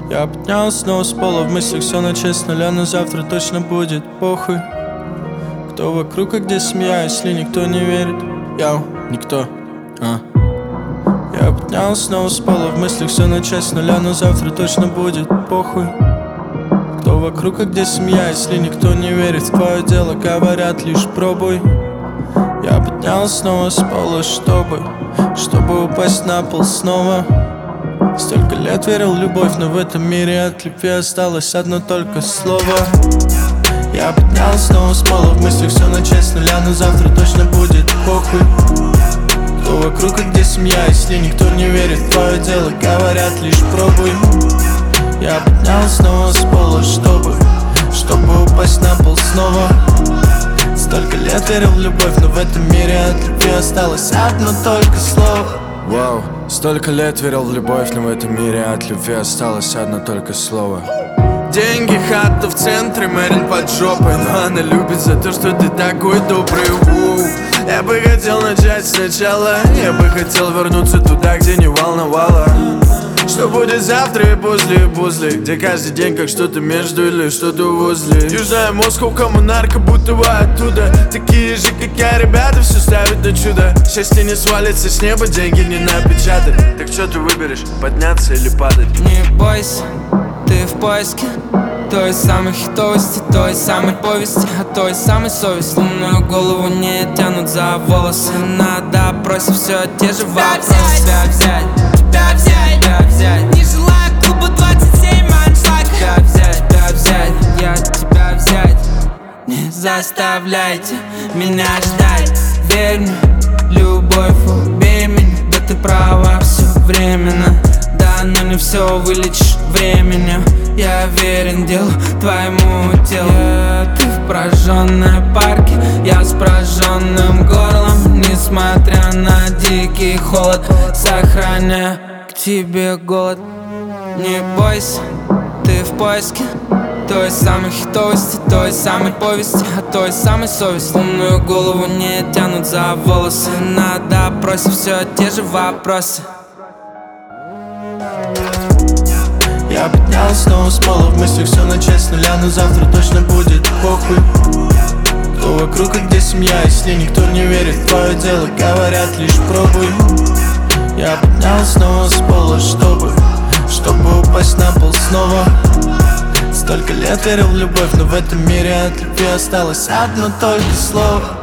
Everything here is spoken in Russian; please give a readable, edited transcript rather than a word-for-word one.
Я поднялся снова с пола, в мыслях все начать с нуля, но завтра точно будет похуй. Кто вокруг, а где семья, если никто не верит? Яу, никто. Я поднялся снова с пола, в мыслях все начать с нуля, но завтра точно будет похуй. Кто вокруг, а где семья, если никто не верит в твое дело, говорят лишь пробуй. Я поднялся снова с пола, чтобы упасть на пол снова. Столько лет верил в любовь, но в этом мире от любви осталось одно только слово. Я поднялся снова с пола, в мыслях все начать с нуля, но завтра точно будет похуй. Кто вокруг, а где семья, если никто не верит в твое дело, говорят лишь пробуй. Я поднялся снова с пола, чтобы упасть на пол снова. Столько лет верил в любовь, но в этом мире от любви осталось одно только слово. Вау, столько лет верил в любовь, но в этом мире от любви осталось одно только слово. Деньги, хата в центре, Мэрин под жопой, но она любит за то, что ты такой добрый. Я бы хотел начать сначала, я бы хотел вернуться туда, где не волновало, что будет завтра и после, где каждый день как что-то между или что-то возле. Южная Москва, коммунарка, будто бы оттуда. Такие же, как я, ребята, все ставят на чудо. Счастье не свалится с неба, деньги не напечатать. Так что ты выберешь, подняться или падать? Не бойся, ты в поиске той самой хитовости, той самой повести, а той самой совести. Лунную голову не тянут за волосы, надо бросить все те же вопросы. Тебя взять, тебя взять, тебя взять. Не желаю клуба 27 аншлаг. Тебя взять, я тебя взять. Не заставляйте меня ждать. Верь мне, любовь, убей меня. Да ты права, все временно. Да, но не все вылечишь временем. Я верен делу твоему телу. Ты в прожженной парке, я с прожженным горлом. Несмотря на дикий холод, сохраняю к тебе голод. Не бойся, ты в поиске той самой хитовости, той самой повести, а той самой совести. Лунную голову не тянут за волосы, надо бросить все те же вопросы. Я поднялся снова с пола, в мыслях все начать с нуля, но завтра точно будет похуй. Кто вокруг, а где семья, если никто не верит в твое дело, говорят лишь пробуй. Я поднялся снова с пола, чтобы упасть на пол снова. Столько лет верил в любовь, но в этом мире от любви осталось одно только слово.